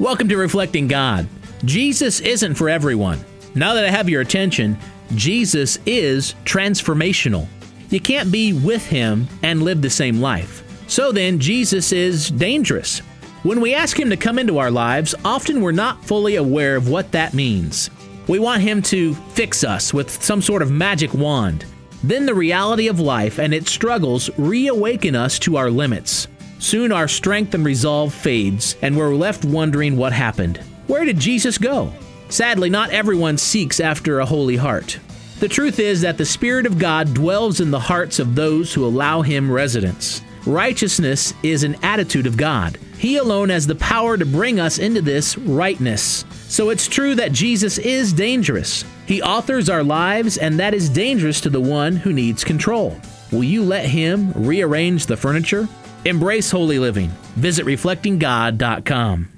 Welcome to Reflecting God. Jesus isn't for everyone. Now that I have your attention, Jesus is transformational. You can't be with Him and live the same life. So then, Jesus is dangerous. When we ask Him to come into our lives, often we're not fully aware of what that means. We want Him to fix us with some sort of magic wand. Then the reality of life and its struggles reawaken us to our limits. Soon our strength and resolve fades, and we're left wondering what happened. Where did Jesus go? Sadly, not everyone seeks after a holy heart. The truth is that the Spirit of God dwells in the hearts of those who allow Him residence. Righteousness is an attitude of God. He alone has the power to bring us into this rightness. So it's true that Jesus is dangerous. He authors our lives, and that is dangerous to the one who needs control. Will you let Him rearrange the furniture? Embrace holy living. Visit reflectinggod.com.